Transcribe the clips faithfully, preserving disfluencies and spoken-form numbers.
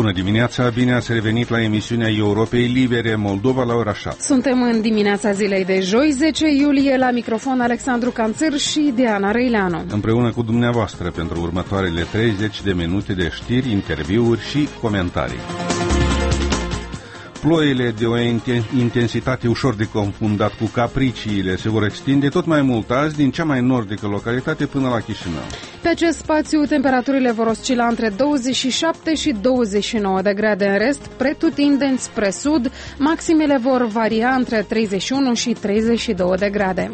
Bună dimineața, bine ați revenit la emisiunea Europei Libere, Moldova la ora șapte. Suntem în dimineața zilei de joi, zece iulie, la microfon Alexandru Canțir și Diana Răileanu. Împreună cu dumneavoastră pentru următoarele treizeci de minute de știri, interviuri și comentarii. Ploile de o intensitate ușor de confundat cu capriciile se vor extinde tot mai mult azi din cea mai nordică localitate până la Chișinău. Pe acest spațiu, temperaturile vor oscila între douăzeci și șapte și douăzeci și nouă de grade în rest, pretutindeni spre sud, maximele vor varia între treizeci și unu și treizeci și două de grade.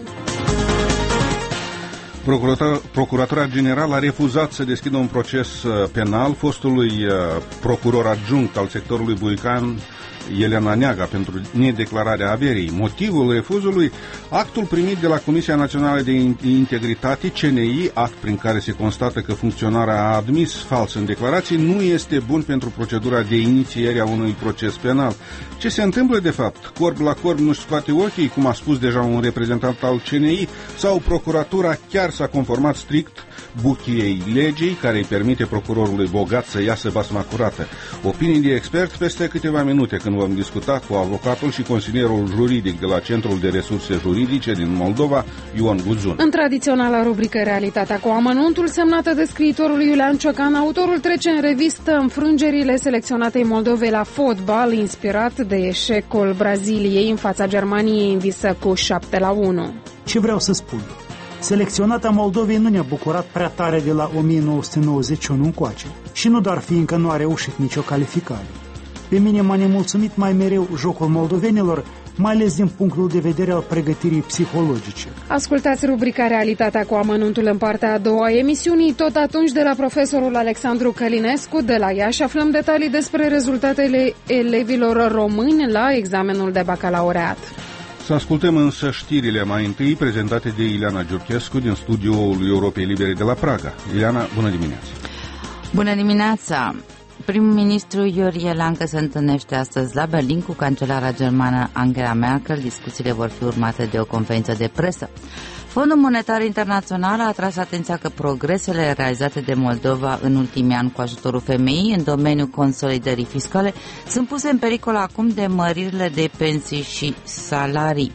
Procuratura Generală a refuzat să deschidă un proces penal fostului procuror adjunct al sectorului Buican, Elena Neaga, pentru nedeclararea averii. Motivul refuzului, actul primit de la Comisia Națională de Integritate, C N I, act prin care se constată că funcționarea a admis fals în declarații, nu este bun pentru procedura de inițiere a unui proces penal. Ce se întâmplă de fapt? Corp la corp nu-și scoate ochii, cum a spus deja un reprezentant al C N I, sau procuratura chiar s-a conformat strict buchiei legii care îi permite procurorului bogat să iasă basma curată? Opinii de expert peste câteva minute, când vom discuta cu avocatul și consilierul juridic de la Centrul de Resurse Juridice din Moldova, Ion Guzun. În tradiționala rubrică Realitatea cu amănuntul, semnată de scriitorul Iulian Ciocan, autorul trece în revistă înfrângerile selecționatei Moldovei la fotbal, inspirat de eșecul Braziliei în fața Germaniei învisă cu șapte la unu. Ce vreau să spun? Selecționata Moldovei nu ne-a bucurat prea tare de la o mie nouă sute nouăzeci și unu încoace. Și nu doar fiindcă nu a reușit nicio calificare. Pe mine m-a nemulțumit mai mereu jocul moldovenilor, mai ales din punctul de vedere al pregătirii psihologice. Ascultați rubrica Realitatea cu amănuntul în partea a doua a emisiunii, tot atunci de la profesorul Alexandru Călinescu de la Iași aflăm detalii despre rezultatele elevilor români la examenul de bacalaureat. Să ascultăm însă știrile mai întâi prezentate de Ileana Giurchescu din studioul Europei Libere de la Praga. Ileana, bună dimineața! Bună dimineața! Primul ministru Iurie Lancă se întâlnește astăzi la Berlin cu cancelara germană Angela Merkel. Discuțiile vor fi urmate de o conferință de presă. Fondul Monetar Internațional a atras atenția că progresele realizate de Moldova în ultimii ani cu ajutorul femeii în domeniul consolidării fiscale sunt puse în pericol acum de măririle de pensii și salarii.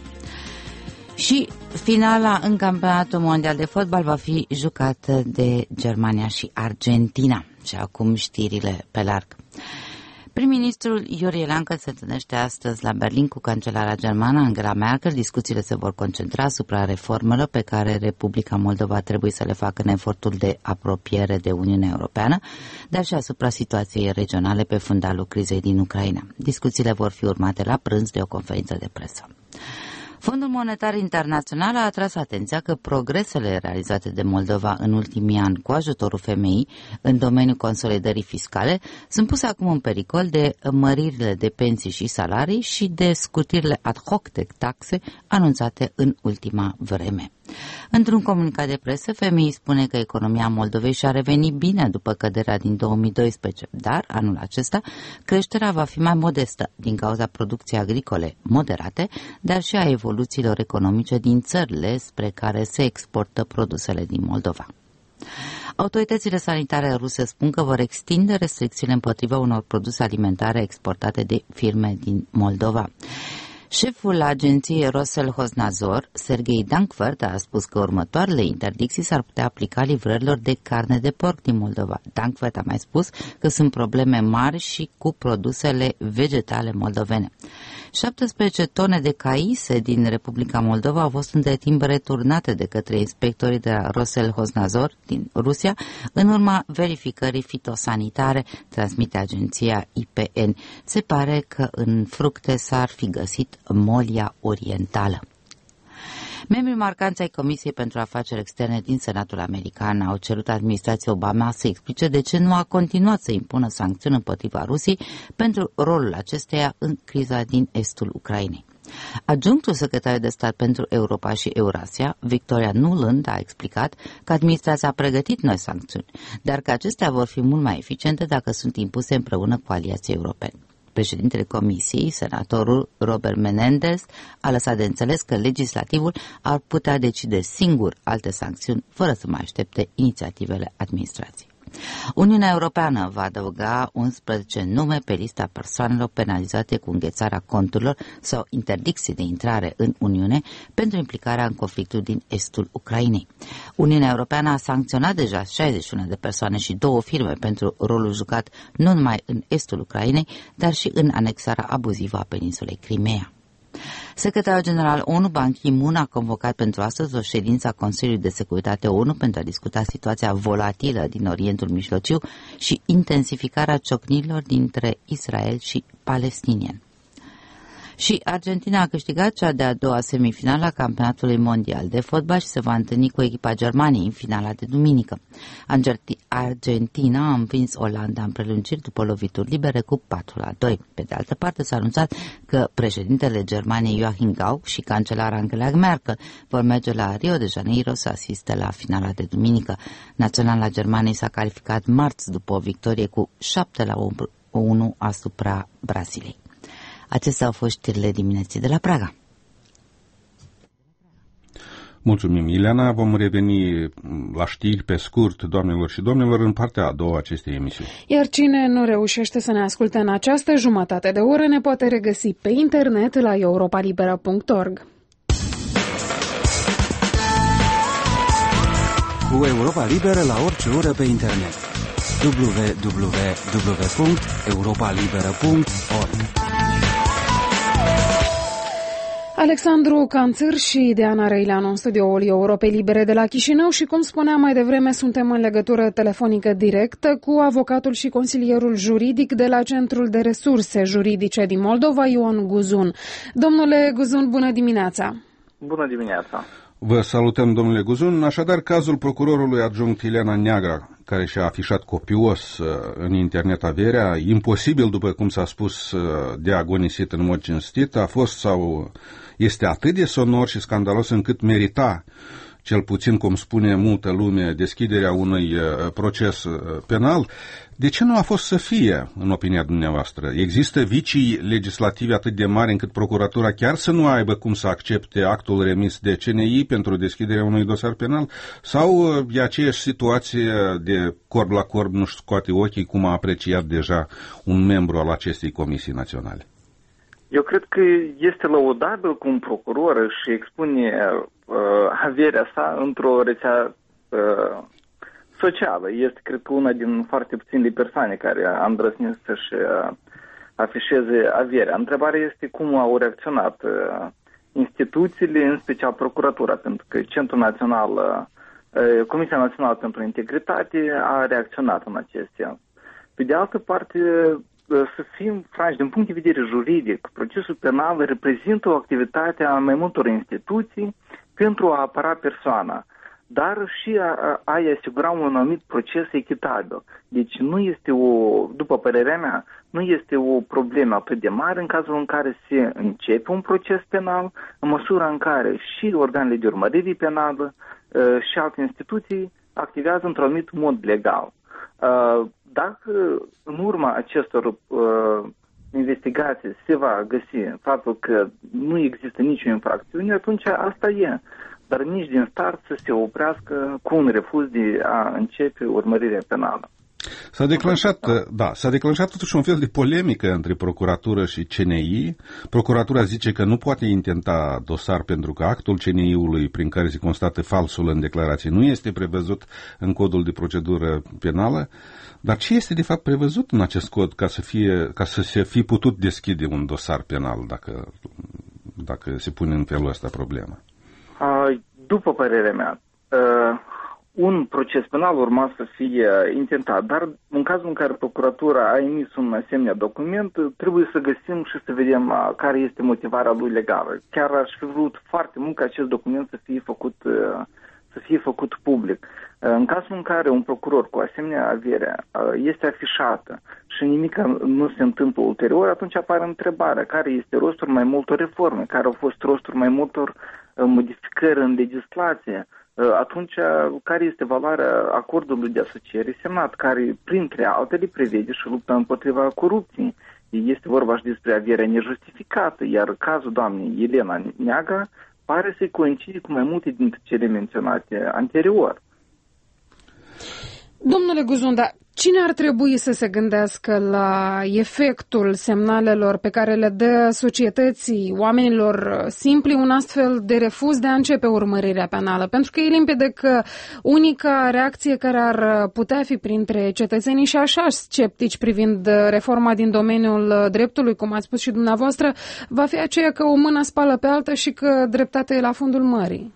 Și finala în campionatul mondial de fotbal va fi jucată de Germania și Argentina. Și acum știrile pe larg. Prim-ministrul Iurie Lancă se întâlnește astăzi la Berlin cu cancelara germană Angela Merkel. Discuțiile se vor concentra asupra reformelor pe care Republica Moldova trebuie să le facă în efortul de apropiere de Uniunea Europeană, dar și asupra situației regionale pe fundalul crizei din Ucraina. Discuțiile vor fi urmate la prânz de o conferință de presă. Fondul Monetar Internațional a atras atenția că progresele realizate de Moldova în ultimii ani cu ajutorul femeii în domeniul consolidării fiscale sunt puse acum în pericol de măririle de pensii și salarii și de scutirile ad hoc de taxe anunțate în ultima vreme. Într-un comunicat de presă, F M I spune că economia Moldovei și-a revenit bine după căderea din două mii doisprezece, dar anul acesta creșterea va fi mai modestă din cauza producției agricole moderate, dar și a evoluțiilor economice din țările spre care se exportă produsele din Moldova. Autoritățile sanitare ruse spun că vor extinde restricțiile împotriva unor produse alimentare exportate de firme din Moldova. Șeful agenției Roselhoznadzor, Sergei Dankvert, a spus că următoarele interdicții s-ar putea aplica livrărilor de carne de porc din Moldova. Dankvert a mai spus că sunt probleme mari și cu produsele vegetale moldovene. șaptesprezece tone de caise din Republica Moldova au fost între timp returnate de către inspectorii de la Roselhoznadzor din Rusia în urma verificării fitosanitare, transmite agenția I P N. Se pare că în fructe s-ar fi găsit molia orientală. Membrii marcanți ai Comisiei pentru Afaceri Externe din Senatul American au cerut administrației Obama să explice de ce nu a continuat să impună sancțiuni împotriva Rusiei pentru rolul acesteia în criza din estul Ucrainei. Adjunctul secretar de stat pentru Europa și Eurasia, Victoria Nuland, a explicat că administrația a pregătit noi sancțiuni, dar că acestea vor fi mult mai eficiente dacă sunt impuse împreună cu aliații europeni. Președintele Comisiei, senatorul Robert Menendez, a lăsat de înțeles că legislativul ar putea decide singur alte sancțiuni, fără să mai aștepte inițiativele administrației. Uniunea Europeană va adăuga unsprezece nume pe lista persoanelor penalizate cu înghețarea conturilor sau interdicție de intrare în Uniune pentru implicarea în conflictul din estul Ucrainei. Uniunea Europeană a sancționat deja șaizeci și unu de persoane și două firme pentru rolul jucat nu numai în estul Ucrainei, dar și în anexarea abuzivă a peninsulei Crimea. Secretarul general ONU, Ban Ki-moon, a convocat pentru astăzi o ședință a Consiliului de Securitate ONU pentru a discuta situația volatilă din Orientul Mijlociu și intensificarea ciocnirilor dintre Israel și palestinieni. Și Argentina a câștigat cea de-a doua semifinală a campionatului mondial de fotbal și se va întâlni cu echipa Germaniei în finala de duminică. Argentina a învins Olanda în prelungiri după lovituri libere cu patru la doi. Pe de altă parte s-a anunțat că președintele Germaniei Joachim Gauck și cancelara Angela Merkel vor merge la Rio de Janeiro să asiste la finala de duminică. Naționala Germaniei s-a calificat marți după o victorie cu șapte la unu asupra Braziliei. Acestea au fost știrile dimineții de la Praga. Mulțumim, Ileana. Vom reveni la știri pe scurt, doamnelor și domnilor, în partea a doua acestei emisiuni. Iar cine nu reușește să ne asculte în această jumătate de oră ne poate regăsi pe internet la europa libera punct org. Cu Europa Liberă la orice oră pe internet. w w w punct europa liberă punct org. Alexandru Canțâr și Diana Răileanu în studioul Europei Libere de la Chișinău și, cum spuneam mai devreme, suntem în legătură telefonică directă cu avocatul și consilierul juridic de la Centrul de Resurse Juridice din Moldova, Ion Guzun. Domnule Guzun, bună dimineața! Bună dimineața! Vă salutăm, domnule Guzun. Așadar, cazul procurorului adjunct Ileana Neaga, care și-a afișat copios în internet averea, imposibil, după cum s-a spus, de agonisit în mod cinstit, a fost sau este atât de sonor și scandalos încât merita, cel puțin cum spune multă lume, deschiderea unui proces penal. De ce nu a fost să fie, în opinia dumneavoastră? Există vicii legislative atât de mari încât procuratura chiar să nu aibă cum să accepte actul remis de C N I pentru deschiderea unui dosar penal? Sau e aceeași situație de corb la corb nu-și scoate ochii, cum a apreciat deja un membru al acestei comisii naționale? Eu cred că este lăudabil cum un procuror își expune uh, averea sa într-o rețea uh, socială. Este, cred că, una din foarte puține persoane care a îndrăznit să-și uh, afișeze averea. Întrebarea este cum au reacționat uh, instituțiile, în special procuratura, pentru că Centrul Național, uh, Comisia Națională pentru Integritate a reacționat în acest sens. Pe de altă parte, să fim franci, din punct de vedere juridic, procesul penal reprezintă o activitate a mai multor instituții pentru a apăra persoana, dar și a, a asigura un anumit proces echitabil. Deci nu este o, după părerea mea, nu este o problemă atât de mare în cazul în care se începe un proces penal, în măsura în care și organele de urmărire penală și alte instituții activează într-un anumit mod legal. Dacă în urma acestor uh, investigații se va găsi faptul că nu există nicio infracțiune, atunci asta e. Dar nici din start să se oprească cu un refuz de a începe urmărirea penală. S-a declanșat, da, s-a declanșat totuși un fel de polemică între procuratură și C N I. Procuratura zice că nu poate intenta dosar pentru că actul C N I-ului prin care se constată falsul în declarație nu este prevăzut în codul de procedură penală. Dar ce este de fapt prevăzut în acest cod ca să, fie, ca să se fi putut deschide un dosar penal dacă, dacă se pune în felul ăsta problema? După părerea mea, un proces penal urma să fie intentat, dar în cazul în care procuratura a emis un asemenea document, trebuie să găsim și să vedem care este motivarea lui legală. Chiar aș fi vrut foarte mult ca acest document să fie făcut, să fie făcut public. În cazul în care un procuror cu asemenea avere este afișată și nimic nu se întâmplă ulterior, atunci apare întrebarea care este rostul mai multor reforme, care au fost rostul mai multor modificări în legislație. Atunci, care este valoarea acordului de asociere semnat, care, printre altele, prevede și lupta împotriva corupției. Este vorba și despre averea nejustificată, iar cazul doamnei Elena Neaga pare să coincide cu mai multe dintre cele menționate anterior. Domnule Guzunda, cine ar trebui să se gândească la efectul semnalelor pe care le dă societății, oamenilor simpli, un astfel de refuz de a începe urmărirea penală? Pentru că e limpede că unica reacție care ar putea fi printre cetățenii și așa sceptici privind reforma din domeniul dreptului, cum ați spus și dumneavoastră, va fi aceea că o mână spală pe altă și că dreptatea e la fundul mării.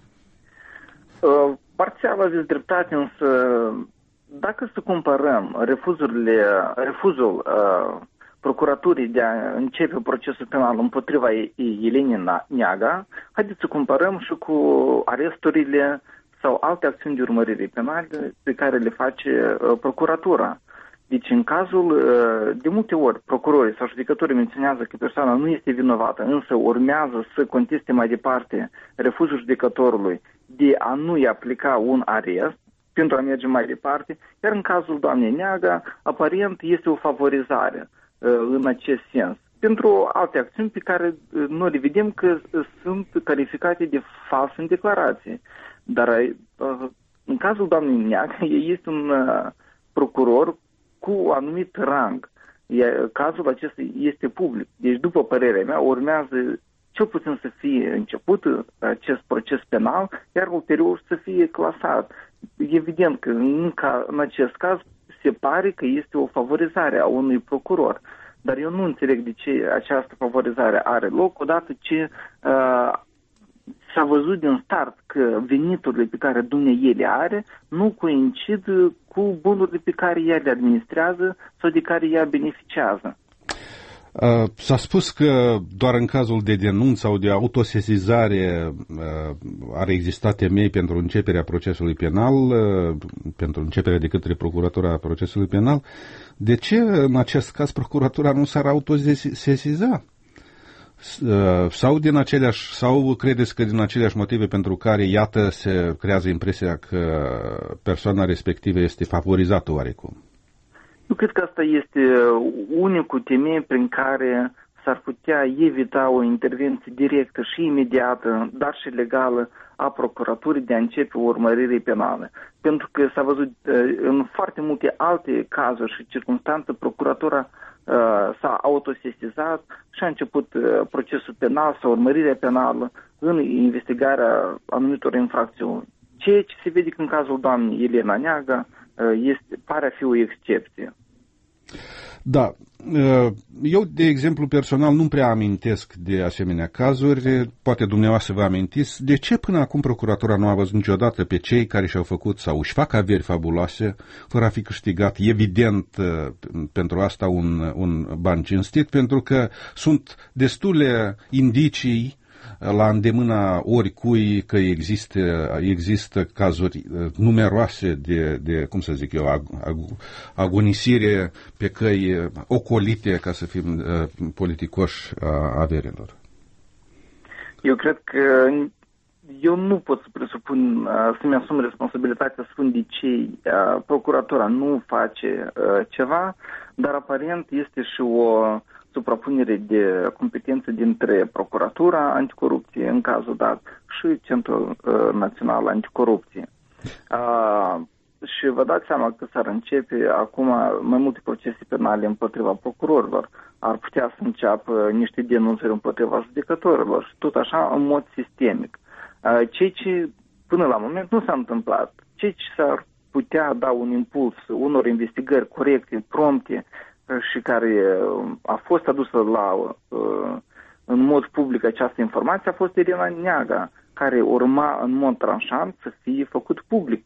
Uh, parțial aveți dreptate, însă dacă să comparăm refuzurile, refuzul uh, procuraturii de a începe procesul penal împotriva Elenei Neaga, haideți să comparăm și cu aresturile sau alte acțiuni de urmărire penale pe care le face uh, procuratura. Deci, în cazul, uh, de multe ori, procurorii sau judecătorii menționează că persoana nu este vinovată, însă urmează să conteste mai departe refuzul judecătorului de a nu-i aplica un arest, pentru a merge mai departe, iar în cazul doamnei Neaga, aparent este o favorizare uh, în acest sens. Pentru alte acțiuni pe care uh, noi le vedem că uh, sunt calificate de fals în declarație. Dar uh, în cazul doamnei Neaga, este un uh, procuror cu anumit rang. Iar cazul acesta este public. Deci, după părerea mea, urmează cel puțin să fie început acest proces penal, iar ulterior să fie clasat. Evident că în, ca, în acest caz se pare că este o favorizare a unui procuror, dar eu nu înțeleg de ce această favorizare are loc, odată ce uh, s-a văzut din start că veniturile pe care dumneavoastră le are nu coincid cu bunurile pe care ea le administrează sau de care ea beneficiază. Uh, s-a spus că doar în cazul de denunț sau de autosesizare uh, ar exista temei pentru începerea procesului penal, uh, pentru începerea de către procuratura procesului penal. De ce în acest caz procuratura nu s-ar autosesiza? Uh, sau din aceleași, sau credeți că din aceleași motive pentru care, iată, se creează impresia că persoana respectivă este favorizată oarecum? Eu cred că asta este unicul temei prin care s-ar putea evita o intervenție directă și imediată, dar și legală, a procuraturii de a începe o urmărire penală. Pentru că s-a văzut în foarte multe alte cazuri și circunstanțe, procuratura uh, s-a autosesizat și a început uh, procesul penal sau urmărirea penală în investigarea anumitor infracțiuni. Ceea ce se vede că în cazul doamnei Elena Neaga este, pare a fi o excepție. Da. Eu, de exemplu, personal nu prea amintesc de asemenea cazuri, poate dumneavoastră vă amintiți, de ce până acum procuratura nu a văzut niciodată pe cei care și-au făcut sau își fac averi fabuloase fără a fi câștigat, evident, pentru asta un, un ban cinstit, pentru că sunt destule indicii la îndemâna oricui că există, există cazuri numeroase de, de, cum să zic eu, ag, ag, agonisire pe căi ocolite, ca să fim uh, politicoși, a averilor. Eu cred că eu nu pot să presupun, uh, să-mi asum responsabilitatea să spun de ce uh, procuratura nu face uh, ceva, dar aparent este și o suprapunere de competențe dintre Procuratura Anticorupție, în cazul dat, și Centrul uh, Național Anticorupție. Uh, și vă dați seama că s-ar începe acum mai multe procese penale împotriva procurorilor. Ar putea să înceapă niște denunțări împotriva judecătorilor și tot așa în mod sistemic. Uh, ceea ce până la moment nu s-a întâmplat. Ceea ce s-ar putea da un impuls unor investigări corecte, prompte, și care a fost adusă la, în mod public această informație a fost Elena Neaga, care urma în mod tranșant să fie făcut public.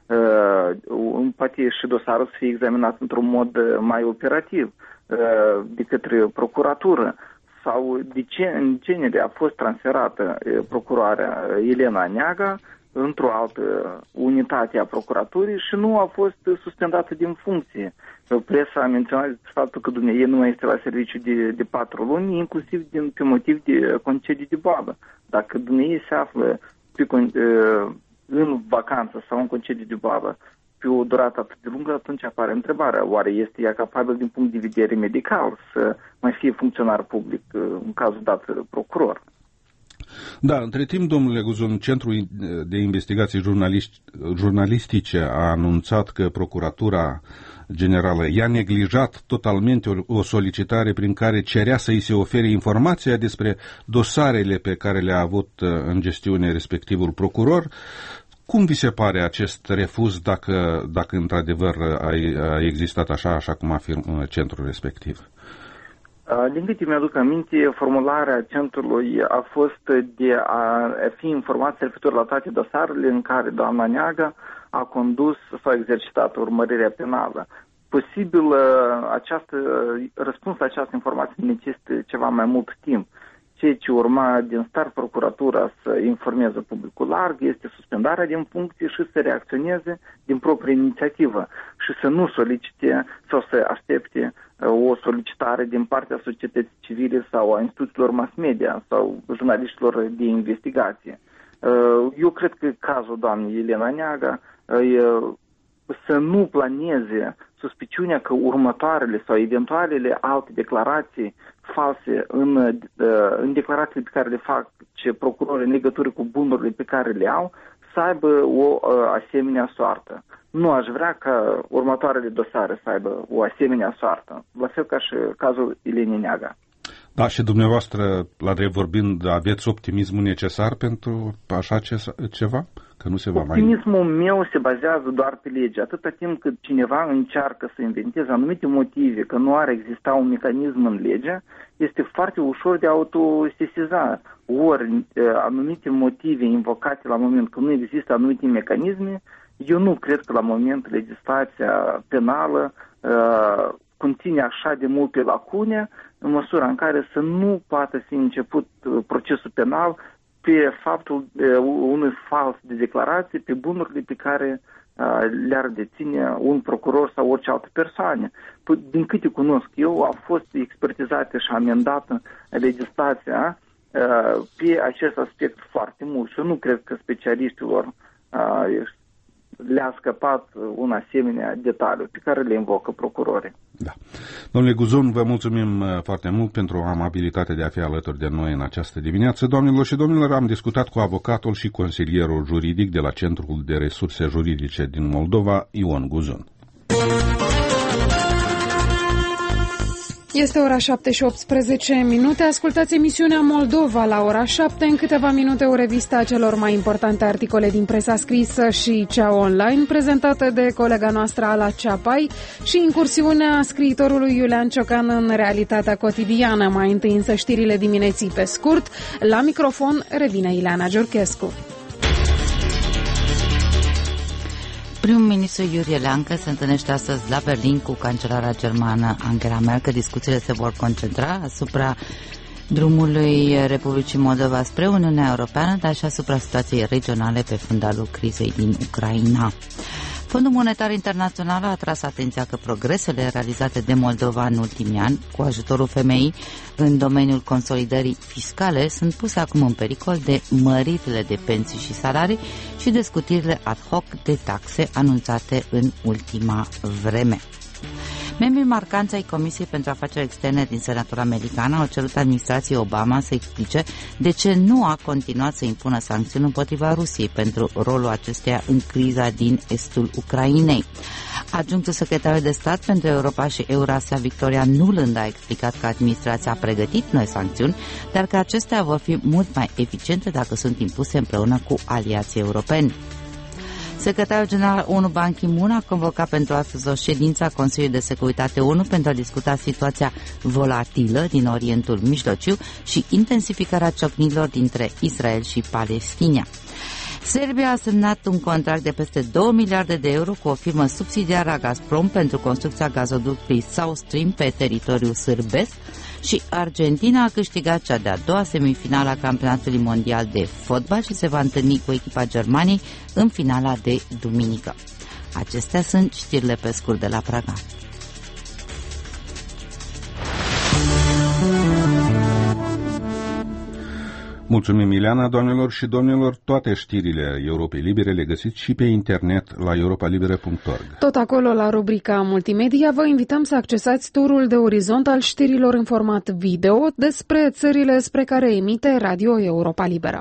Poate și dosarul să fie examinat într-un mod mai operativ de către procuratură. Sau de ce în genere a fost transferată procuroarea Elena Neaga într-o altă unitate a procuraturii și nu a fost suspendată din funcție. Presa a menționat faptul că dumneavoastră nu mai este la serviciu de, de patru luni, inclusiv din, pe motiv de concedii de boală. Dacă dumneavoastră se află pe, în vacanță sau în concedii de boală pe o durată atât de lungă, atunci apare întrebarea, oare este ea capabil din punct de vedere medical să mai fie funcționar public, în cazul dat procuror? Da, între timp, domnule Guzun, Centrul de Investigații Jurnalistice a anunțat că Procuratura Generală i-a neglijat totalmente o solicitare prin care cerea să îi se ofere informația despre dosarele pe care le-a avut în gestiune respectivul procuror. Cum vi se pare acest refuz, dacă, dacă într-adevăr a, a existat așa, așa cum afirmă centrul respectiv? Din câte mi-aduc aminte, formularea centrului a fost de a fi informație referitor la toate dosarele în care doamna Neaga a condus sau a exercitat urmărirea penală. Posibil, această, răspunsul la această informație necesită ceva mai mult timp. Ceea ce urma din start procuratura să informeze publicul larg este suspendarea din funcție și să reacționeze din proprie inițiativă și să nu solicite sau să aștepte o solicitare din partea societății civile sau a instituțiilor mass media sau jurnaliștilor de investigație. Eu cred că cazul doamnei Elena Neaga să nu planeze suspiciunea că următoarele sau eventualele alte declarații false în, în declarațiile pe care le fac ce procurori în legătură cu bunurile pe care le au, să aibă o asemenea soartă. Nu aș vrea ca următoarele dosare să aibă o asemenea soartă, la fel ca și cazul Elenei Neaga. Da, și dumneavoastră, la drept vorbind, aveți optimismul necesar pentru așa ceva? Că nu se va mai... Optimismul meu se bazează doar pe lege. Atâta timp cât cineva încearcă să inventeze anumite motive că nu ar exista un mecanism în lege, este foarte ușor de autosesiza. Ori anumite motive invocate la moment că nu există anumite mecanisme, eu nu cred că la moment legislația penală uh, conține așa de multe lacune în măsura în care să nu poată fi început procesul penal pe faptul uh, unui fals de declarație pe bunurile pe care uh, le-ar deține un procuror sau orice altă persoană. Din câte cunosc eu, a fost expertizată și amendată legislația uh, pe acest aspect foarte mult și eu nu cred că specialiștilor uh, le-a scăpat un asemenea detaliu pe care le invocă procurorii. Da. Domnule Guzun, vă mulțumim foarte mult pentru amabilitatea de a fi alături de noi în această dimineață. Doamnelor și domnilor, am discutat cu avocatul și consilierul juridic de la Centrul de Resurse Juridice din Moldova, Ion Guzun. Este ora șapte și optsprezece minute. Ascultați emisiunea Moldova la ora șapte. În câteva minute o revistă a celor mai importante articole din presa scrisă și cea online, prezentată de colega noastră Ala Ceapai, și incursiunea scriitorului Iulian Ciocan în realitatea cotidiană. Mai întâi însă știrile dimineții pe scurt. La microfon revine Ileana Giurchescu. Primul ministru Iurie Leancă se întâlnește astăzi la Berlin cu cancelara germană Angela Merkel. Discuțiile se vor concentra asupra drumului Republicii Moldova spre Uniunea Europeană, dar și asupra situației regionale pe fundalul crizei din Ucraina. Fondul Monetar Internațional a atras atenția că progresele realizate de Moldova în ultimii ani, cu ajutorul femeii în domeniul consolidării fiscale, sunt puse acum în pericol de măririle de pensii și salarii și de scutirile ad hoc de taxe anunțate în ultima vreme. Membrii marcanți ai Comisiei pentru Afaceri Externe din Senatul American au cerut administrației Obama să explice de ce nu a continuat să impună sancțiuni împotriva Rusiei pentru rolul acesteia în criza din estul Ucrainei. Adjunctul secretar de stat pentru Europa și Eurasia, Victoria Nuland, a explicat că administrația a pregătit noi sancțiuni, dar că acestea vor fi mult mai eficiente dacă sunt impuse împreună cu aliații europeni. Secretarul general ONU Ban Ki-moon a convocat pentru astăzi o ședință a Consiliului de Securitate ONU pentru a discuta situația volatilă din Orientul Mijlociu și intensificarea ciocnirilor dintre Israel și Palestina. Serbia a semnat un contract de peste două miliarde de euro cu o firmă subsidiară a Gazprom pentru construcția gazoductului South Stream pe teritoriul sârbesc și Argentina a câștigat cea de-a doua semifinală a campionatului mondial de fotbal și se va întâlni cu echipa Germaniei în finala de duminică. Acestea sunt știrile pe scurt de la Praga. Mulțumim, Ileana. Doamnelor și domnilor, toate știrile Europei Libere le găsiți și pe internet la europa libere punct org. Tot acolo, la rubrica Multimedia, vă invităm să accesați turul de orizont al știrilor în format video despre țările spre care emite Radio Europa Liberă.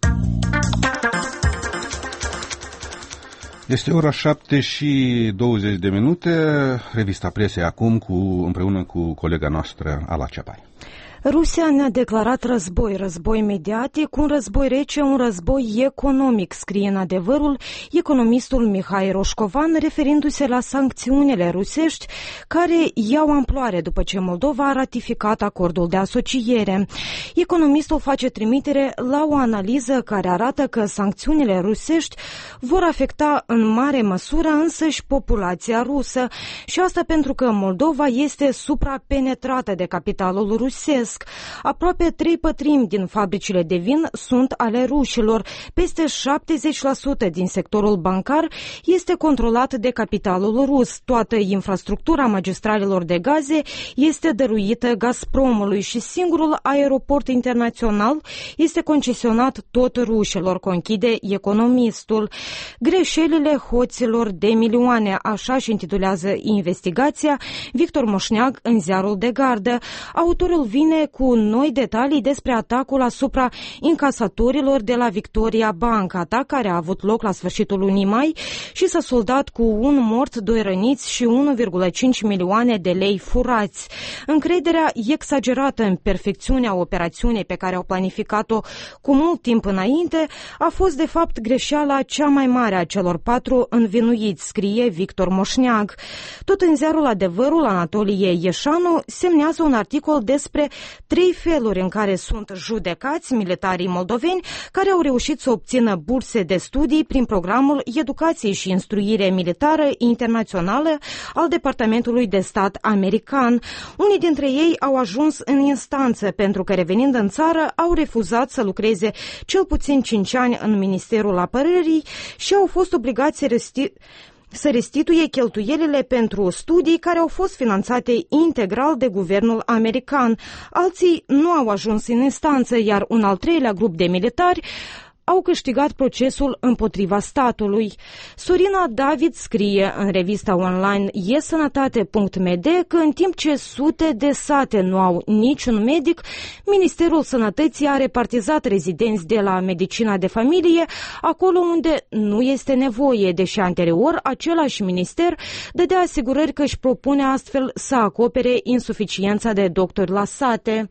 Este ora șapte și douăzeci de minute. Revista presei acum cu, împreună cu colega noastră, Ala Ceapai. Rusia ne-a declarat război, război mediatic, un război rece, un război economic, scrie în Adevărul economistul Mihai Roșcovan, referindu-se la sancțiunile rusești care iau amploare după ce Moldova a ratificat acordul de asociere. Economistul face trimitere la o analiză care arată că sancțiunile rusești vor afecta în mare măsură însăși populația rusă și asta pentru că Moldova este suprapenetrată de capitalul rusesc. Aproape trei pătrimi din fabricile de vin sunt ale rușilor. Peste șaptezeci la sută din sectorul bancar este controlat de capitalul rus. Toată infrastructura magistralelor de gaze este dăruită Gazpromului și singurul aeroport internațional este concesionat tot rușilor, conchide economistul. Greșelile hoților de milioane, așa și intitulează investigația Victor Moșneag în ziarul de gardă. Autorul vine cu noi detalii despre atacul asupra încasatorilor de la Victoria Bank, atac care a avut loc la sfârșitul lunii mai și s-a soldat cu un mort, doi răniți și unu virgulă cinci milioane de lei furați. Încrederea exagerată în perfecțiunea operațiunii pe care au planificat-o cu mult timp înainte a fost de fapt greșeala cea mai mare a celor patru învinuiți, scrie Victor Moșneag. Tot în ziarul Adevărul, Anatolie Ieșanu semnează un articol despre trei feluri în care sunt judecați militarii moldoveni care au reușit să obțină burse de studii prin programul Educație și Instruire Militară Internațională al Departamentului de Stat american. Unii dintre ei au ajuns în instanță pentru că, revenind în țară, au refuzat să lucreze cel puțin cinci ani în Ministerul Apărării și au fost obligați să resti- să restituie cheltuielile pentru studii care au fost finanțate integral de guvernul american. Alții nu au ajuns în instanță, iar un al treilea grup de militari au câștigat procesul împotriva statului. Sorina David scrie în revista online e sănătate punct m d că în timp ce sute de sate nu au niciun medic, Ministerul Sănătății a repartizat rezidenți de la medicina de familie acolo unde nu este nevoie, deși anterior același minister dădea asigurări că își propune astfel să acopere insuficiența de doctori la sate.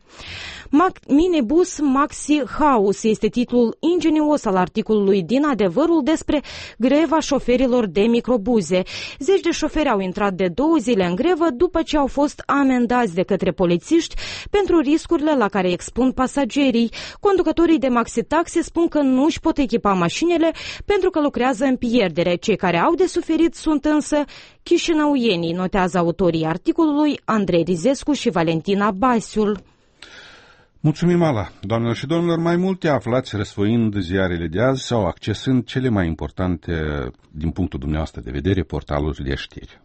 Minibus Maxi House este titlul ingenios al articolului din Adevărul despre greva șoferilor de microbuze. Zeci de șoferi au intrat de două zile în grevă după ce au fost amendați de către polițiști pentru riscurile la care expun pasagerii. Conducătorii de maxi-taxi spun că nu își pot echipa mașinile pentru că lucrează în pierdere. Cei care au de suferit sunt însă chișinăuienii, notează autorii articolului Andrei Rizescu și Valentina Basiul. Mulțumim, Ala. Doamnelor și domnilor, mai multe aflați răsfoind ziarele de azi sau accesând cele mai importante, din punctul dumneavoastră de vedere, portalurile de știri.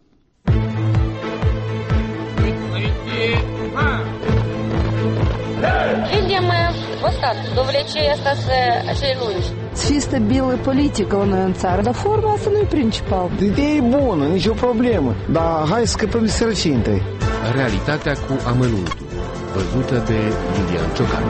Видим вот так, довлечение acei lungi. Să fie stabilă politică la noi în țară, dar forma asta nu e principal. Ideea e bună, nicio problemă, dar hai să scăpăm de sărăcie întâi. Realitatea cu amănuntul, văzută de Lilian Ciocanu.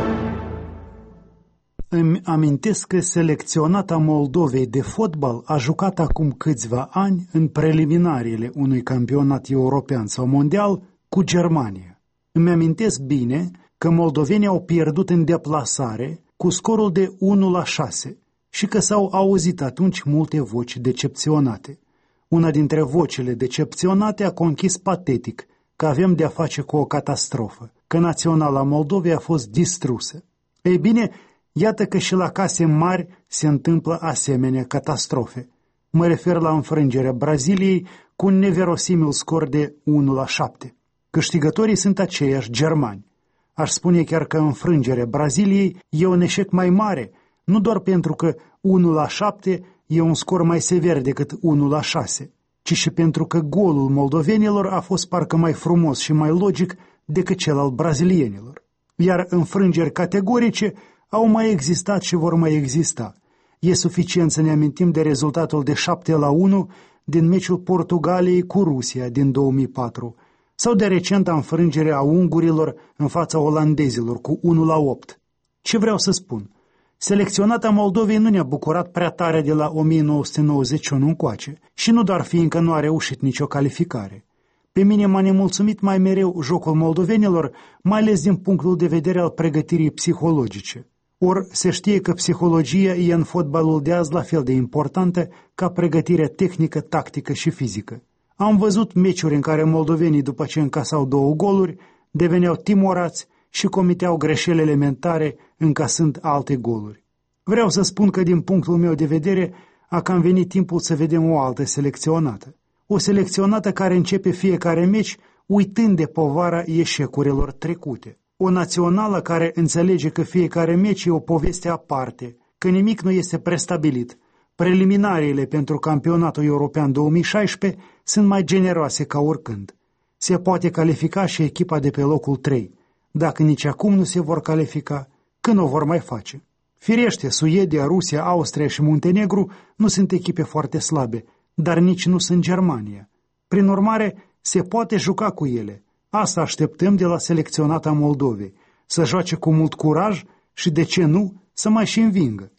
Îmi amintesc că selecționata Moldovei de fotbal a jucat acum câțiva ani în preliminariile unui campionat european sau mondial cu Germania. Îmi amintesc bine că moldovenii au pierdut în deplasare cu scorul de unu la șase și că s-au auzit atunci multe voci decepționate. Una dintre vocile decepționate a conchis patetic că avem de-a face cu o catastrofă, că naționala Moldovei a fost distrusă. Ei bine, iată că și la case mari se întâmplă asemenea catastrofe. Mă refer la înfrângerea Braziliei cu un neverosimil scor de unu la șapte. Câștigătorii sunt aceiași germani. Aș spune chiar că înfrângerea Braziliei e un eșec mai mare, nu doar pentru că unu la șapte e un scor mai sever decât unu la șase, ci și pentru că golul moldovenilor a fost parcă mai frumos și mai logic decât cel al brazilienilor. Iar înfrângeri categorice au mai existat și vor mai exista. E suficient să ne amintim de rezultatul de șapte la unu din meciul Portugaliei cu Rusia din două mii patru sau de recenta înfrângere a ungurilor în fața olandezilor cu unu la opt. Ce vreau să spun? Selecționata Moldovei nu ne-a bucurat prea tare de la o mie nouă sute nouăzeci și unu încoace și nu doar fiindcă nu a reușit nicio calificare. Pe mine m-a nemulțumit mai mereu jocul moldovenilor, mai ales din punctul de vedere al pregătirii psihologice. Or, se știe că psihologia e în fotbalul de azi la fel de importantă ca pregătirea tehnică, tactică și fizică. Am văzut meciuri în care moldovenii, după ce încasau două goluri, deveneau timorați și comiteau greșeli elementare încasând alte goluri. Vreau să spun că, din punctul meu de vedere, a cam venit timpul să vedem o altă selecționată. O selecționată care începe fiecare meci uitând de povara eșecurilor trecute. O națională care înțelege că fiecare meci e o poveste aparte, că nimic nu este prestabilit. Preliminariile pentru campionatul european două mii șaisprezece sunt mai generoase ca oricând. Se poate califica și echipa de pe locul trei. Dacă nici acum nu se vor califica, când o vor mai face? Firește, Suedia, Rusia, Austria și Muntenegru nu sunt echipe foarte slabe, dar nici nu sunt Germania. Prin urmare, se poate juca cu ele. Asta așteptăm de la selecționata Moldovei, să joace cu mult curaj și, de ce nu, să mai și învingă.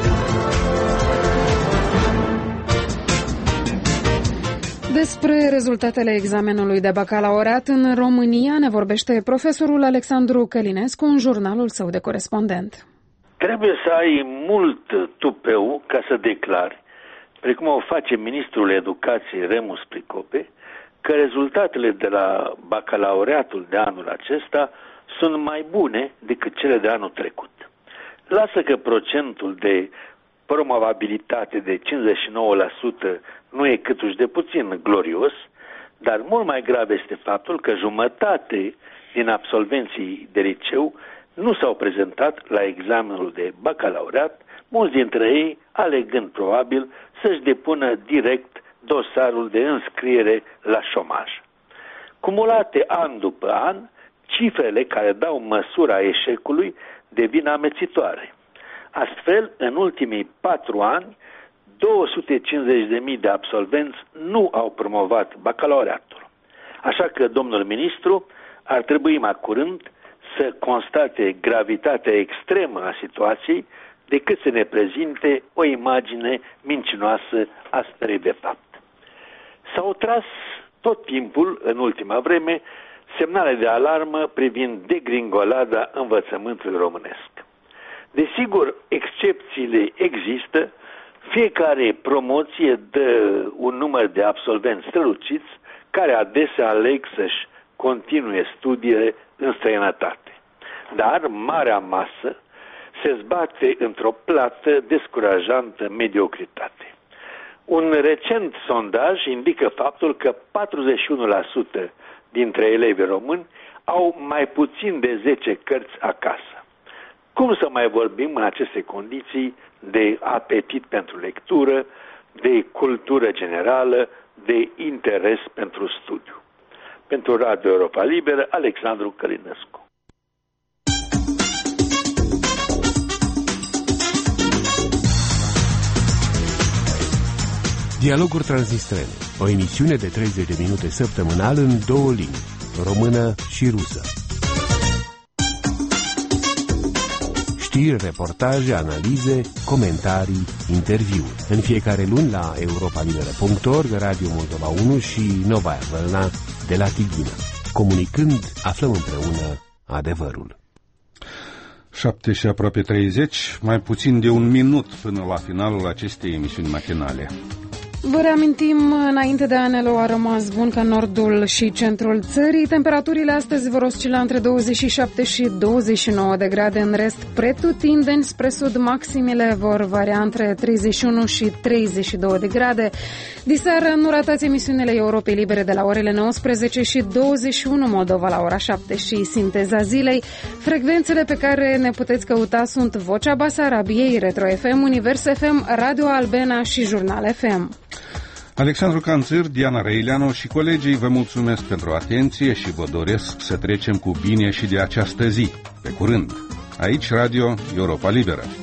Despre rezultatele examenului de bacalaureat în România ne vorbește profesorul Alexandru Călinescu în jurnalul său de corespondent. Trebuie să ai mult tupeu ca să declari, precum o face ministrul educației Remus Pricope, că rezultatele de la bacalaureatul de anul acesta sunt mai bune decât cele de anul trecut. Lasă că procentul de promovabilitate de cincizeci și nouă la sută nu e câtuși de puțin glorios, dar mult mai grav este faptul că jumătate din absolvenții de liceu nu s-au prezentat la examenul de bacalaureat, mulți dintre ei alegând probabil să-și depună direct dosarul de înscriere la șomaj. Cumulate an după an, cifrele care dau măsura eșecului devin amețitoare. Astfel, în ultimii patru ani, două sute cincizeci de mii de absolvenți nu au promovat bacalaureatul. Așa că domnul ministru ar trebui mai curând să constate gravitatea extremă a situației decât să ne prezinte o imagine mincinoasă a stării de fapt. S-au tras tot timpul, în ultima vreme, semnale de alarmă privind degringolada învățământului românesc. Desigur, excepțiile există, fiecare promoție dă un număr de absolvenți străluciți care adesea aleg să-și continue studiile în străinătate. Dar marea masă se zbate într-o plată descurajantă mediocritate. Un recent sondaj indică faptul că patruzeci și unu la sută dintre elevii români au mai puțin de zece cărți acasă. Cum să mai vorbim în aceste condiții de apetit pentru lectură, de cultură generală, de interes pentru studiu? Pentru Radio Europa Liberă, Alexandru Călinescu. Dialoguri Transnistrene, o emisiune de treizeci de minute săptămânal în două limbi, română și rusă. Știri, reportaje, analize, comentarii, interviuri. În fiecare luni la europa liberă punct org, Radio Moldova unu și Novaya Vălna de la Tighina. Comunicând, aflăm împreună adevărul. șapte și aproape treizeci, mai puțin de un minut până la finalul acestei emisiuni matinale. Vă reamintim, înainte de a ne lua, a rămas bun ca nordul și centrul țării. Temperaturile astăzi vor oscila între douăzeci și șapte și douăzeci și nouă de grade. În rest, pretutindeni spre sud, maximile vor varia între treizeci și unu și treizeci și două de grade. Diseară, nu ratați emisiunile Europei Libere de la orele nouăsprezece și douăzeci și unu, Moldova la ora șapte și Sinteza Zilei. Frecvențele pe care ne puteți căuta sunt Vocea Basarabiei, Retro F M, Univers F M, Radio Albena și Jurnal F M. Alexandru Canțir, Diana Răileanu și colegii vă mulțumesc pentru atenție și vă doresc să trecem cu bine și de această zi. Pe curând! Aici Radio Europa Liberă.